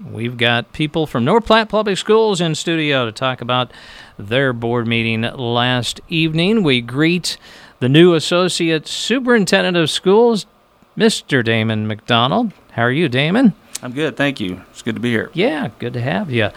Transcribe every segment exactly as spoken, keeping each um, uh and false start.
We've got people from North Platte Public Schools in studio to talk about their board meeting last evening. We greet the new Associate Superintendent of Schools, Mister Damon McDonald. How are you, Damon? I'm good, thank you. It's good to be here. Yeah, good to have you.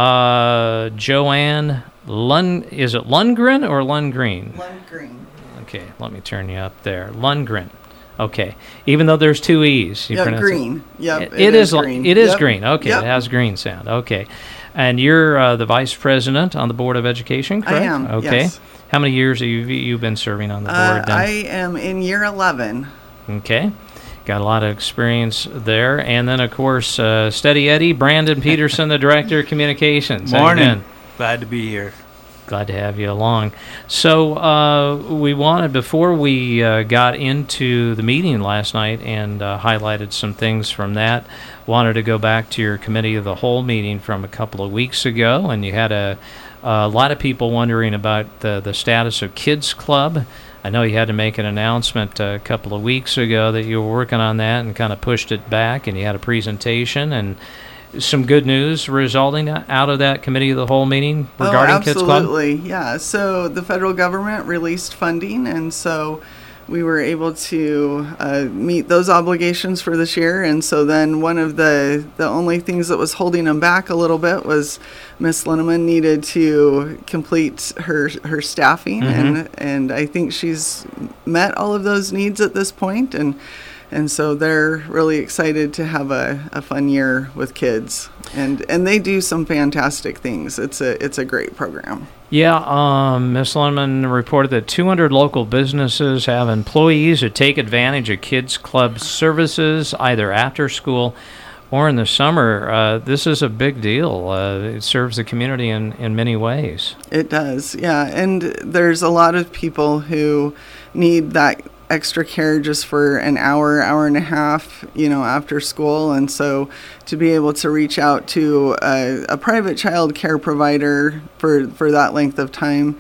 Uh, Joanne Lund, is it Lundgren or Lundgreen? Lundgreen. Okay, let me turn you up there. Lundgren. Okay, even though there's two E's. You yeah, green. Yep, it, it is, is green. It is yep. green. Okay, yep. It has green sound. Okay. And you're uh, the vice president on the Board of Education, correct? I am, Okay. yes. How many years have you, you been serving on the board? Uh, I am in year eleven. Okay. Got a lot of experience there. And then, of course, uh, Steady Eddie, Brandon Peterson, the Director of Communications. Morning. Glad to be here. Glad to have you along. So uh, we wanted, before we uh, got into the meeting last night and uh, highlighted some things from that, wanted to go back to your committee of the whole meeting from a couple of weeks ago, and you had a, a lot of people wondering about the, the status of Kids Club. I know you had to make an announcement a couple of weeks ago that you were working on that and kind of pushed it back, and you had a presentation and some good news resulting out of that committee of the whole meeting regarding oh, Kids Club? Absolutely, yeah. So the federal government released funding, and so we were able to uh, meet those obligations for this year. And so then one of the, the only things that was holding them back a little bit was Miss Linneman needed to complete her her staffing, Mm-hmm. and and I think she's met all of those needs at this point, and And so they're really excited to have a, a fun year with kids, and and they do some fantastic things. It's a it's a great program. Yeah, um, Miz Linneman reported that two hundred local businesses have employees who take advantage of Kids Club services either after school or in the summer. Uh, this is a big deal. Uh, it serves the community in, in many ways. It does, yeah. And there's a lot of people who need that extra care just for an hour, hour and a half, you know, after school. And so to be able to reach out to a, a private child care provider for, for that length of time,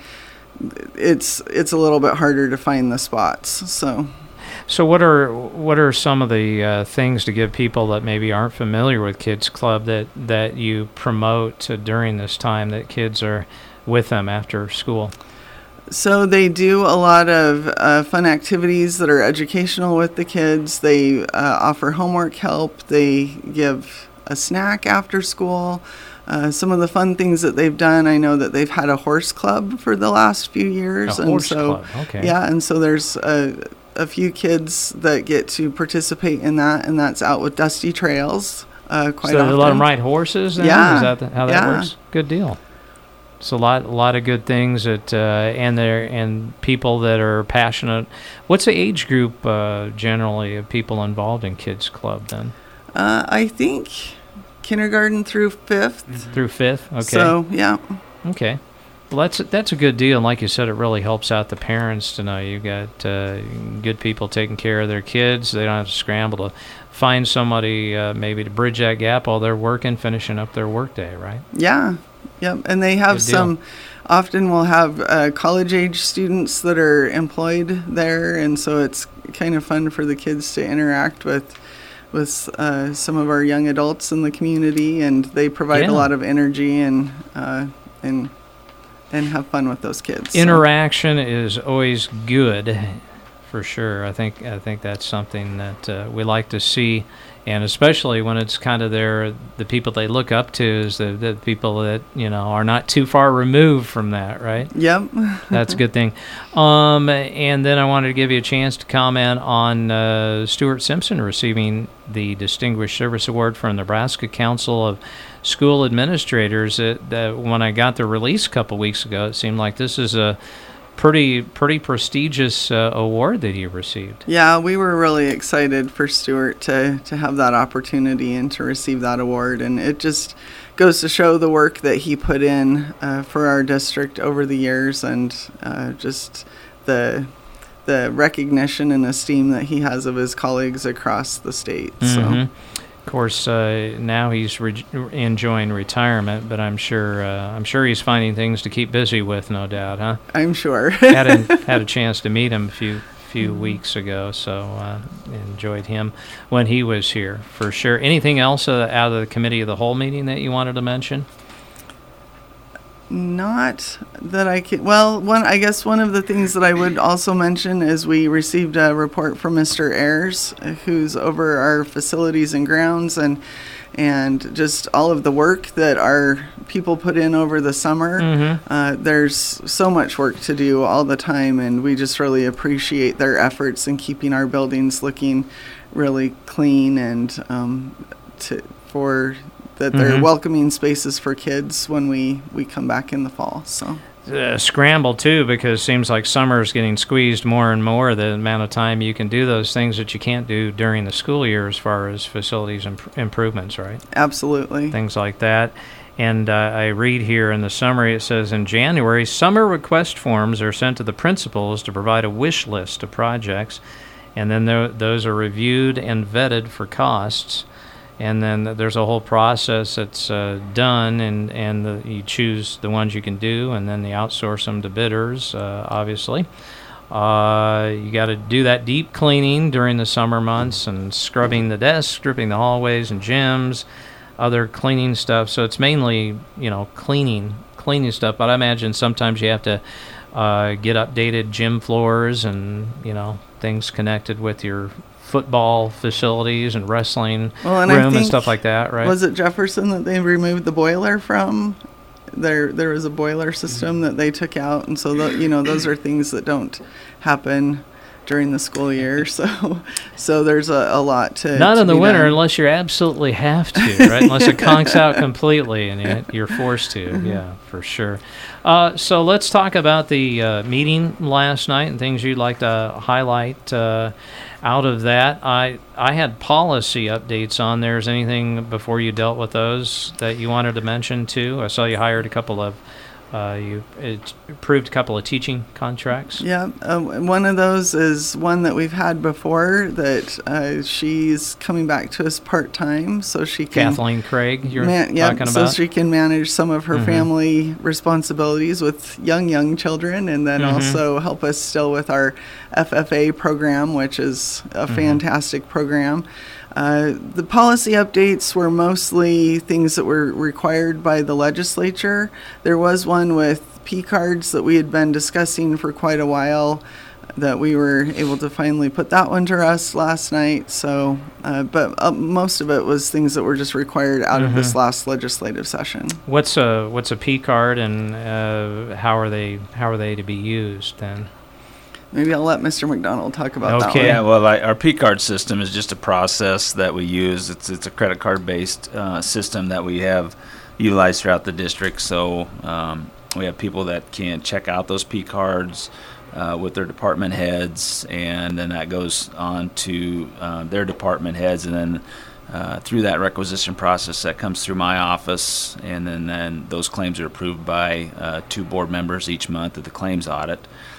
it's it's a little bit harder to find the spots. So So what are what are some of the uh, things to give people that maybe aren't familiar with Kids Club that, that you promote uh, during this time that kids are with them after school? So they do a lot of uh, fun activities that are educational with the kids. They uh, offer homework help. They give a snack after school. Uh, some of the fun things that they've done, I know that they've had a horse club for the last few years. A and horse so, club, okay. Yeah, and so there's a, a few kids that get to participate in that, and that's out with Dusty Trails uh, quite so often. So they let them ride horses then? Yeah. Is that the, how that yeah. works? Good deal. So a lot, a lot of good things that, uh, and there, and people that are passionate. What's the age group uh, generally of people involved in Kids Club then? Uh, I think kindergarten through fifth. Through fifth, okay. So yeah. Okay, well that's that's a good deal, and like you said, it really helps out the parents to know you've got uh, good people taking care of their kids. They don't have to scramble to find somebody uh, maybe to bridge that gap while they're working, finishing up their workday, right? Yeah. Yep, and they have some, often we'll have uh, college-age students that are employed there, and so it's kind of fun for the kids to interact with with uh, some of our young adults in the community, and they provide Yeah. a lot of energy and uh, and and have fun with those kids. Interaction so. is always good, for sure. I think I think that's something that uh, we like to see. And especially when it's kind of their, the people they look up to is the, the people that, you know, are not too far removed from that, right? Yep. That's a good thing. Um, and then I wanted to give you a chance to comment on uh, Stuart Simpson receiving the Distinguished Service Award from Nebraska Council of School Administrators. It, that when I got the release a couple weeks ago, it seemed like this is a pretty pretty prestigious uh, award that he received. Yeah, we were really excited for Stuart to, to have that opportunity and to receive that award. And it just goes to show the work that he put in uh, for our district over the years, and uh, just the the recognition and esteem that he has of his colleagues across the state. Mm-hmm. So. Of course, uh, now he's re- enjoying retirement, but I'm sure uh, I'm sure he's finding things to keep busy with, no doubt, huh? I'm sure. had a had a chance to meet him a few few Mm-hmm. weeks ago, so uh, enjoyed him when he was here for sure. Anything else uh, out of the committee of the whole meeting that you wanted to mention? Not that I can. Well, one I guess one of the things that I would also mention is we received a report from Mister Ayers, who's over our facilities and grounds, and and just all of the work that our people put in over the summer. Mm-hmm. Uh, there's so much work to do all the time, and we just really appreciate their efforts in keeping our buildings looking really clean and um, to, for that they're Mhm. welcoming spaces for kids when we, we come back in the fall. So Uh, scramble too, because it seems like summer is getting squeezed more and more. The amount of time you can do those things that you can't do during the school year, as far as facilities imp- improvements, right? absolutely. Things like that. And uh, I read here in the summary, it says, in January, summer request forms are sent to the principals to provide a wish list of projects, and then tho- those are reviewed and vetted for costs. And then there's a whole process that's uh, done, and, and the, you choose the ones you can do, and then you outsource them to bidders, uh, obviously. Uh, you got to do that deep cleaning during the summer months, and scrubbing the desks, stripping the hallways and gyms, other cleaning stuff. So it's mainly, you know, cleaning, cleaning stuff. But I imagine sometimes you have to uh, get updated gym floors and, you know, things connected with your football facilities and wrestling Well, and I room and think- stuff like that, right? Was it Jefferson that they removed the boiler from? There, there was a boiler system that they took out, and so the, you know those are things that don't happen during the school year. So, so there's a, a lot to Not to in the be winter done. unless you absolutely have to, right? Unless it conks out completely and you- you're forced to. Yeah, for sure. Uh, so let's talk about the uh, meeting last night and things you'd like to highlight uh, out of that. I I had policy updates on there. Is anything before you dealt with those that you wanted to mention too? I saw you hired a couple of, uh, you it approved a couple of teaching contracts. Yeah, um, one of those is one that we've had before that uh, she's coming back to us part time, so she can. Kathleen Craig, you're Man, yeah, talking so about? she can manage some of her Mhm. family responsibilities with young, young children, and then Mhm. also help us still with our F F A program, which is a Mhm. fantastic program. Uh, the policy updates were mostly things that were required by the legislature. There was one with P cards that we had been discussing for quite a while, that we were able to finally put that one to rest last night. So, uh, but uh, most of it was things that were just required out of this Mhm. last legislative session. What's a what's a P card, and uh, how are they how are they to be used then? Maybe I'll let Mister McDonald talk about Okay. that Yeah, one. well, I, our P card system is just a process that we use. It's it's a credit card based uh, system that we have utilized throughout the district. So um, we have people that can check out those P cards uh, with their department heads, and then that goes on to uh, their department heads, and then uh, through that requisition process that comes through my office, and then, then those claims are approved by uh, two board members each month at the claims audit.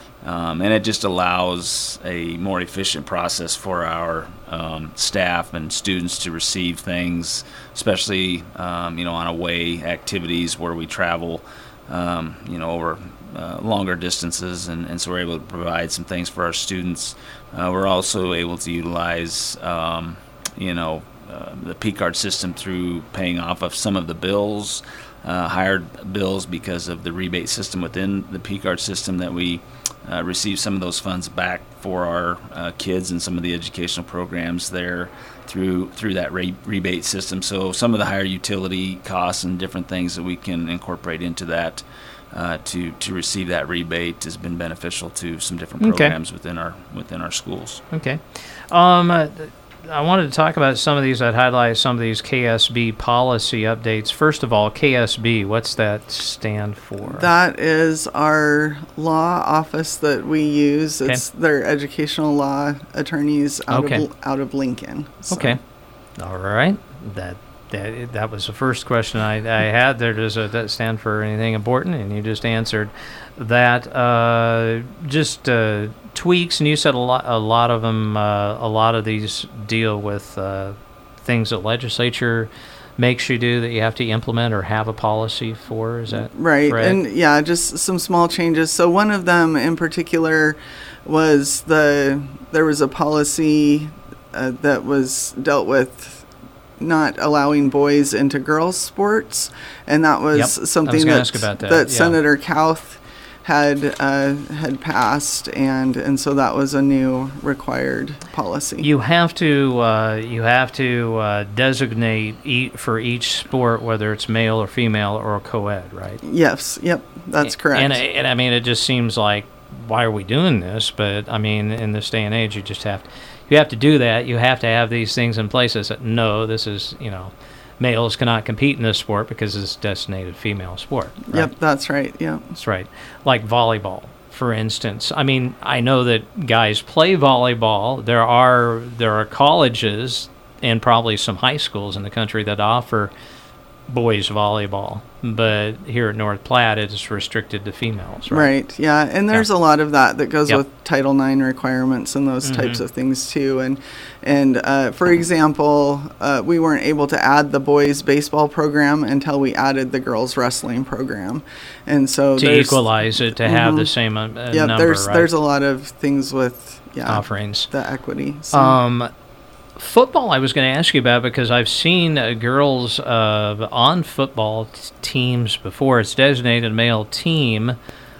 Um, and it just allows a more efficient process for our um, staff and students to receive things, especially um, you know on away activities where we travel, um, you know over uh, longer distances, and, and so we're able to provide some things for our students. Uh, we're also able to utilize um, you know uh, the P card system through paying off of some of the bills, uh, hired bills, because of the rebate system within the P card system that we. Uh, receive some of those funds back for our uh, kids and some of the educational programs there through through that re- rebate system. So some of the higher utility costs and different things that we can incorporate into that uh, to to receive that rebate has been beneficial to some different Okay. programs within our within our schools. Okay. Um, uh, I wanted to talk about some of these. I'd highlight some of these K S B policy updates. First of all, K S B, what's that stand for? That is our law office that we use. It's their educational law attorneys out Okay. of out of Lincoln. So- Okay. All right. That that that was the first question I, I had there. Does uh, that stand for anything important? And you just answered that. Uh, just uh, tweaks, and you said a lot. A lot of them. Uh, a lot of these deal with uh, things that legislature makes you do that you have to implement or have a policy for? Is that right? correct? And yeah, just some small changes. So one of them in particular was the there was a policy uh, that was dealt with not allowing boys into girls' sports, and that was Yep. something I was gonna that ask about that, that yeah. Senator Kauth had uh, had passed, and and so that was a new required policy. You have to uh, you have to uh, designate e- for each sport whether it's male or female or co-ed, right? Yes, yep, that's correct. And, and I mean, it just seems like, why are we doing this? But I mean, in this day and age, you just have to, you have to do that. You have to have these things in place that say, no, this is, you know, males cannot compete in this sport because it's designated female sport. Right? Yep, that's right. Yeah. That's right. Like volleyball, for instance. I mean, I know that guys play volleyball. There are there are colleges and probably some high schools in the country that offer boys volleyball, but here at North Platte, it's restricted to females. Right. Right. Yeah, and there's Yeah. a lot of that that goes Yep. with Title nine requirements and those types Mhm. of things too. And and uh, for example, uh, we weren't able to add the boys baseball program until we added the girls wrestling program, and so To there's, equalize it, to have the Mhm. same uh, yeah, number, there's right? there's a lot of things with yeah offerings. the equity. So. Um, football, I was going to ask you about because I've seen uh, girls uh, on football t- teams before. It's designated a male team,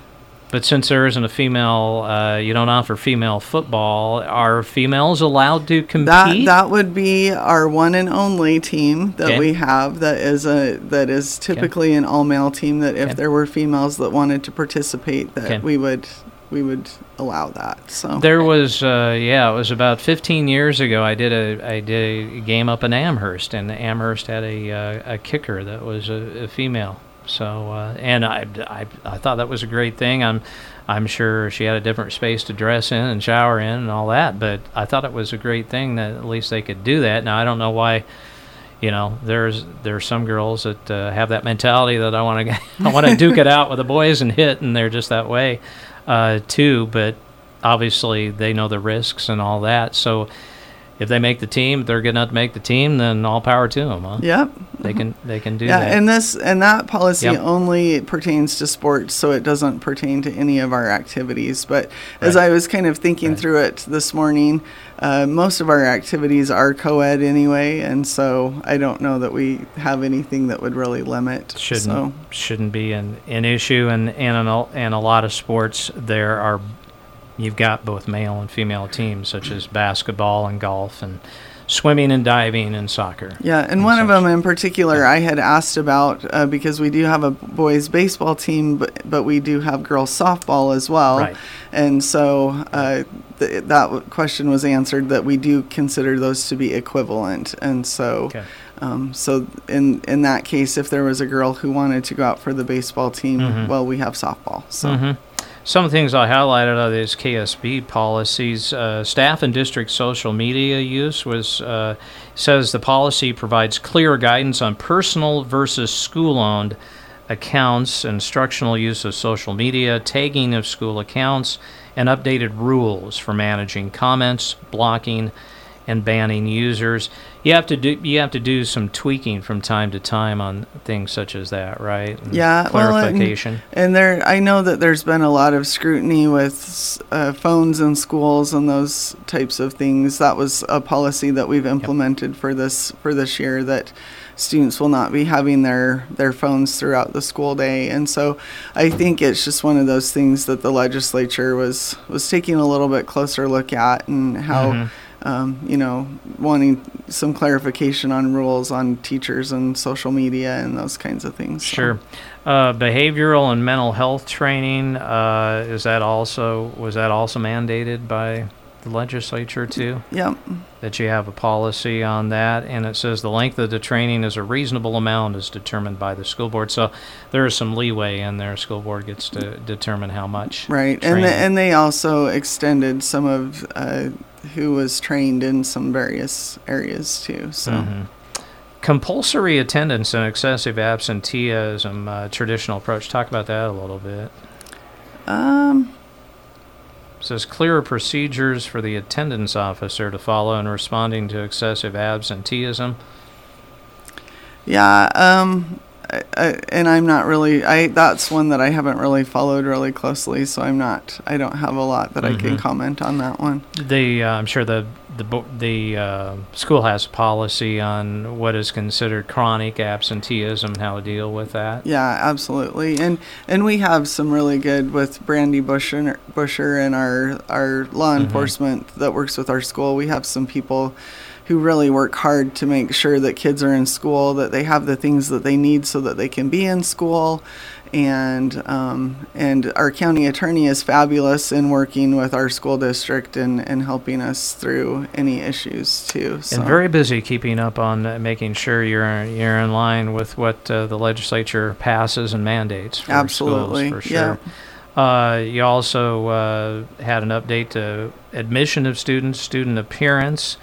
but since there isn't a female, uh, you don't offer female football. Are females allowed to That compete? that would be our one and only team that Okay. we have. That is a that is typically an all male team. That if Okay. there were females that wanted to participate, that Okay. we would we would allow that. So There was, uh, yeah, it was about fifteen years ago. I did a, I did a game up in Amherst, and Amherst had a, uh, a kicker that was a, a female. So, uh, and I, I, I thought that was a great thing. I'm, I'm sure she had a different space to dress in and shower in and all that. But I thought it was a great thing that at least they could do that. Now I don't know why. You know, there's there's some girls that uh, have that mentality that I want to I want to duke it out with the boys and hit, and they're just that way. Uh, too, but obviously they know the risks and all that. So if they make the team, if they're good enough to make the team, then all power to them. Huh? Yep. They can they can do Yeah, that. and this and that policy Yep. only pertains to sports, so it doesn't pertain to any of our activities. But as Right. I was kind of thinking Right. through it this morning, uh, most of our activities are co-ed anyway, and so I don't know that we have anything that would really limit. shouldn't So, shouldn't be an, an issue, and and in a, in a lot of sports there are you've got both male and female teams, such as basketball and golf and swimming and diving and soccer. yeah, and and one of such. them in particular I had asked about uh, because we do have a boys baseball team, but but we do have girls softball as well. Right. And so uh, th- that w- question was answered that we do consider those to be equivalent. And so, Okay. um, so in in that case, if there was a girl who wanted to go out for the baseball team, Mhm. well, we have softball. So Mhm. Some of the things I highlighted are these K S B policies. Uh, staff and district social media use was uh, says the policy provides clear guidance on personal versus school-owned accounts, instructional use of social media, tagging of school accounts, and updated rules for managing comments, blocking, and banning users. You have to do you have to do some tweaking from time to time on things such as that, right? And Yeah, well, and- clarification. And there, I know that there's been a lot of scrutiny with uh, phones in schools and those types of things. That was a policy that we've implemented for this for this year, that students will not be having their their phones throughout the school day. And so, I think it's just one of those things that the legislature was was taking a little bit closer look at, and how. Mhm. Um, you know, wanting some clarification on rules on teachers and social media and those kinds of things. So. Sure. Uh, behavioral and mental health training, uh, is that also was that also mandated by the legislature too? Yep. That you have a policy on that, and it says the length of the training is a reasonable amount is determined by the school board. So there is some leeway in there. School board gets to determine how much. Right, and training. the, and they also extended some of uh, who was trained in some various areas too. So Mhm. Compulsory attendance and excessive absenteeism, uh, traditional approach. Talk about that a little bit. um, It says clearer procedures for the attendance officer to follow in responding to excessive absenteeism. Yeah, um, I, I, and I'm not really. I that's one that I haven't really followed really closely, so I'm not. I don't have a lot that Mhm. I can comment on that one. The uh, I'm sure the the bo- the uh, school has a policy on what is considered chronic absenteeism, how to deal with that. Yeah, absolutely, and and we have some really good with Brandy Busher, Busher and our our law Mhm. enforcement that works with our school. We have some people who really work hard to make sure that kids are in school, that they have the things that they need so that they can be in school. And um, and our county attorney is fabulous in working with our school district and, and helping us through any issues too. So. And very busy keeping up on uh, making sure you're you're in line with what uh, the legislature passes and mandates for Absolutely, schools, for sure. Uh, you also uh, had an update to admission of students, student appearance.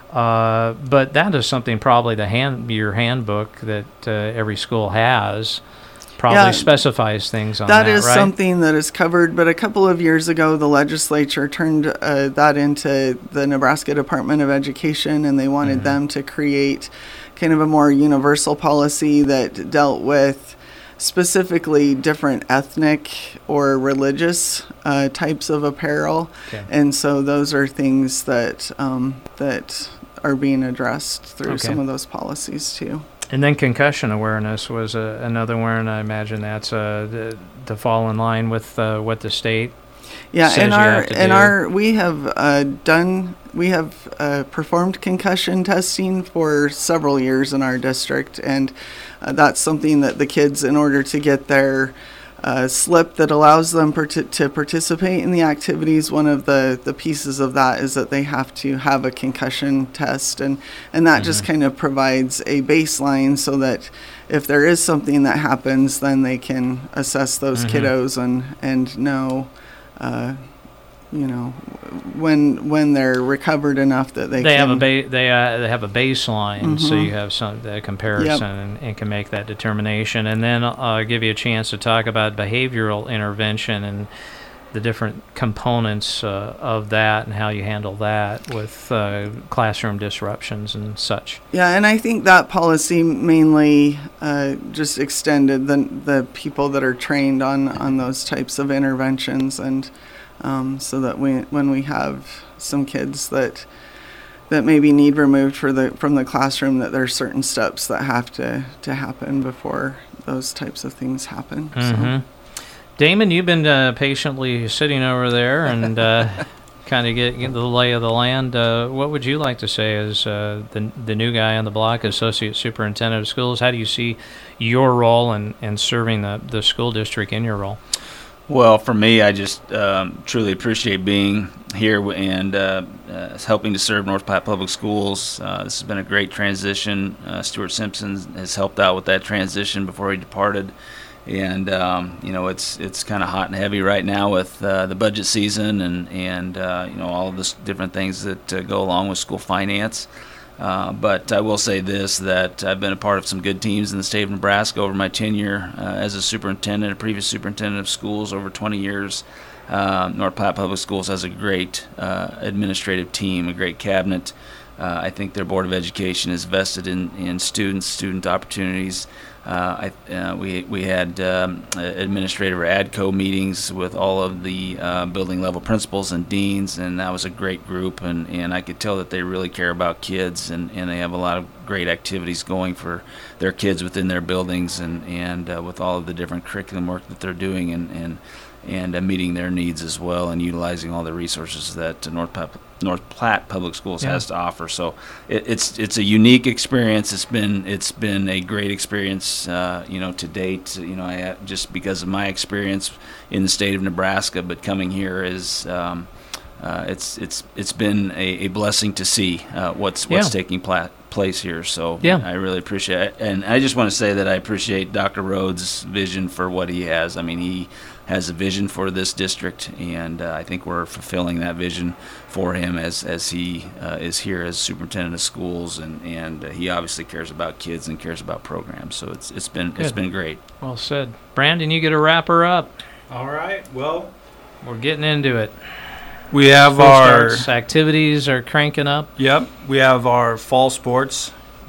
Uh, but that is something probably the hand your handbook that uh, every school has probably Yeah, specifies things on that, That is right? something that is covered, but a couple of years ago, the legislature turned uh, that into the Nebraska Department of Education, and they wanted Mhm. them to create kind of a more universal policy that dealt with specifically different ethnic or religious uh, types of apparel. Okay. And so those are things that um, that are being addressed through Okay. some of those policies too. And then concussion awareness was uh, another one. I imagine that's uh, the, to fall in line with uh, what the state Yeah, says and you our have to and do. our we have uh, done we have uh, performed concussion testing for several years in our district, and uh, that's something that the kids, in order to get their uh, slip that allows them parti- to participate in the activities, one of the, the pieces of that is that they have to have a concussion test, and and that just Mhm. kind of provides a baseline so that if there is something that happens, then they can assess those Mhm. kiddos and and know. Uh, you know, when when they're recovered enough that they, They can. have a ba- they uh, they have a baseline, so Mhm. you have some a comparison and, and can make that determination, and then uh, give you a chance to talk about behavioral intervention and the different components uh, of that and how you handle that with uh, classroom disruptions and such. Yeah, and I think that policy mainly uh, just extended the the people that are trained on, on those types of interventions, and um, so that we when we have some kids that that maybe need removed for the from the classroom, that there's certain steps that have to, to happen before those types of things happen. hmm Damon, you've been uh, patiently sitting over there and uh, kind of get, get the lay of the land. Uh, what would you like to say as uh, the the new guy on the block, associate superintendent of schools? How do you see your role in, in serving the, the school district in your role? Well, for me, I just um, truly appreciate being here and uh, uh, helping to serve North Platte Public Schools. Uh, this has been a great transition. Uh, Stuart Simpson has helped out with that transition before he departed. And um, you know, it's it's kind of hot and heavy right now with uh, the budget season and and uh, you know, all of the different things that uh, go along with school finance. Uh, but I will say this, that I've been a part of some good teams in the state of Nebraska over my tenure uh, as a superintendent, a previous superintendent of schools over twenty years. Uh, North Platte Public Schools has a great uh, administrative team, a great cabinet. Uh, I think their Board of Education is vested in, in students, student opportunities. Uh, I, uh, we we had um, administrative or ADCO meetings with all of the uh, building level principals and deans, and that was a great group, and, and I could tell that they really care about kids, and, and they have a lot of great activities going for their kids within their buildings, and, and uh, with all of the different curriculum work that they're doing, and, and, and uh, meeting their needs as well, and utilizing all the resources that uh, North Platte North Platte Public Schools Yeah. has to offer. So it, it's it's a unique experience. It's been it's been a great experience, uh, you know, to date. You know, I just because of my experience in the state of Nebraska, but coming here is um, uh, it's it's it's been a, a blessing to see uh, what's what's Yeah. taking pla- place here. So Yeah. I really appreciate it, and I just want to say that I appreciate Doctor Rhodes' vision for what he has. I mean, he has a vision for this district, and uh, I think we're fulfilling that vision for him as as he uh, is here as superintendent of schools, and and uh, he obviously cares about kids and cares about programs. So it's it's been it's Good. been great. Well said. Brandon, you get a wrap her up. All right. Well, We're getting into it. we have School our starts, activities are cranking up. yep. We have our fall sports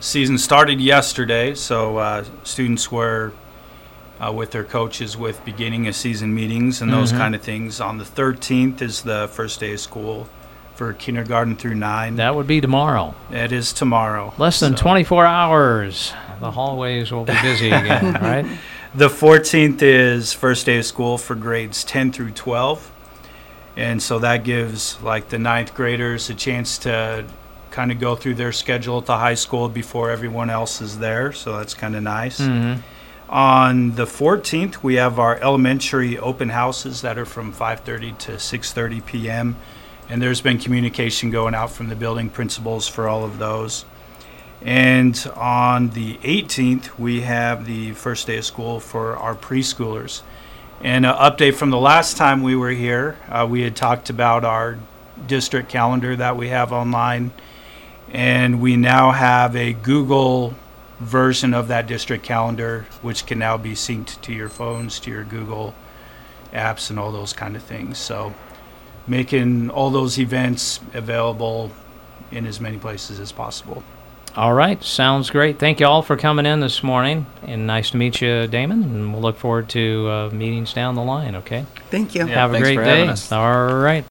season started yesterday, so uh, students were uh, with their coaches with beginning of season meetings and those Mhm. kind of things. On the thirteenth is the first day of school for kindergarten through nine. That would be tomorrow. It is tomorrow. Less than So- twenty-four hours. The hallways will be busy again, right? The fourteenth is first day of school for grades ten through twelve. And so that gives like the ninth graders a chance to kind of go through their schedule at the high school before everyone else is there. So that's kind of nice. Mm-hmm. On the fourteenth, we have our elementary open houses that are from five thirty to six thirty p.m. And there's been communication going out from the building principals for all of those. And on the eighteenth, we have the first day of school for our preschoolers. And an update from the last time we were here, uh, we had talked about our district calendar that we have online. And we now have a Google version of that district calendar, which can now be synced to your phones, to your Google apps, and all those kind of things. So making all those events available in as many places as possible. All right, sounds great. Thank you all for coming in this morning, and nice to meet you, Damon, and we'll look forward to uh, meetings down the line, okay? Thank you. Yeah, Have a thanks great for day. having us. All right.